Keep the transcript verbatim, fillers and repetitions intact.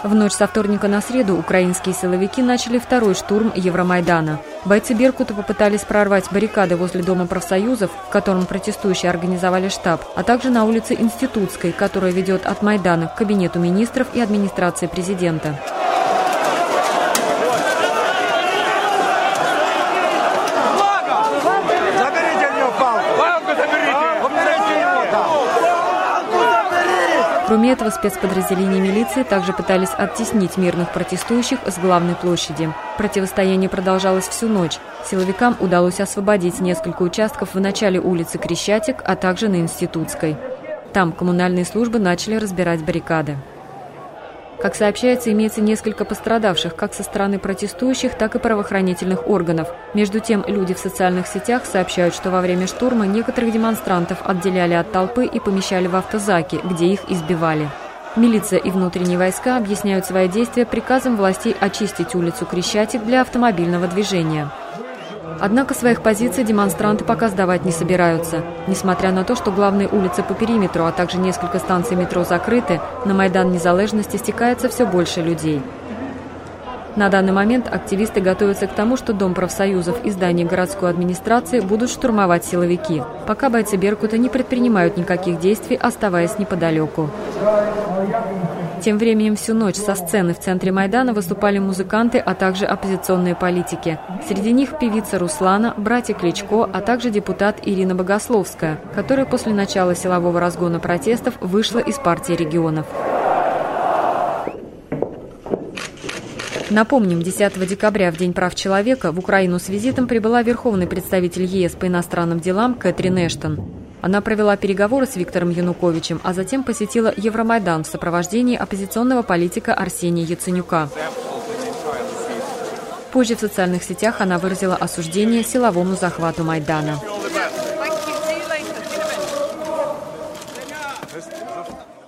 В ночь со вторника на среду украинские силовики начали второй штурм Евромайдана. Бойцы «Беркута» попытались прорвать баррикады возле Дома профсоюзов, в котором протестующие организовали штаб, а также на улице Институтской, которая ведет от Майдана к Кабинету министров и администрации президента. Кроме этого, спецподразделения милиции также пытались оттеснить мирных протестующих с главной площади. Противостояние продолжалось всю ночь. Силовикам удалось освободить несколько участков в начале улицы Крещатик, а также на Институтской. Там коммунальные службы начали разбирать баррикады. Как сообщается, имеется несколько пострадавших как со стороны протестующих, так и правоохранительных органов. Между тем, люди в социальных сетях сообщают, что во время штурма некоторых демонстрантов отделяли от толпы и помещали в автозаки, где их избивали. Милиция и внутренние войска объясняют свои действия приказом властей очистить улицу Крещатик для автомобильного движения. Однако своих позиций демонстранты пока сдавать не собираются. Несмотря на то, что главные улицы по периметру, а также несколько станций метро закрыты, на Майдан Незалежности стекается все больше людей. На данный момент активисты готовятся к тому, что Дом профсоюзов и здание городской администрации будут штурмовать силовики. Пока бойцы «Беркута» не предпринимают никаких действий, оставаясь неподалеку. Тем временем всю ночь со сцены в центре Майдана выступали музыканты, а также оппозиционные политики. Среди них певица Руслана, братья Кличко, а также депутат Ирина Богословская, которая после начала силового разгона протестов вышла из партии регионов. Напомним, десятого декабря, в День прав человека, в Украину с визитом прибыла верховный представитель ЕС по иностранным делам Кэтрин Эштон. Она провела переговоры с Виктором Януковичем, а затем посетила Евромайдан в сопровождении оппозиционного политика Арсения Яценюка. Позже в социальных сетях она выразила осуждение силовому захвату Майдана.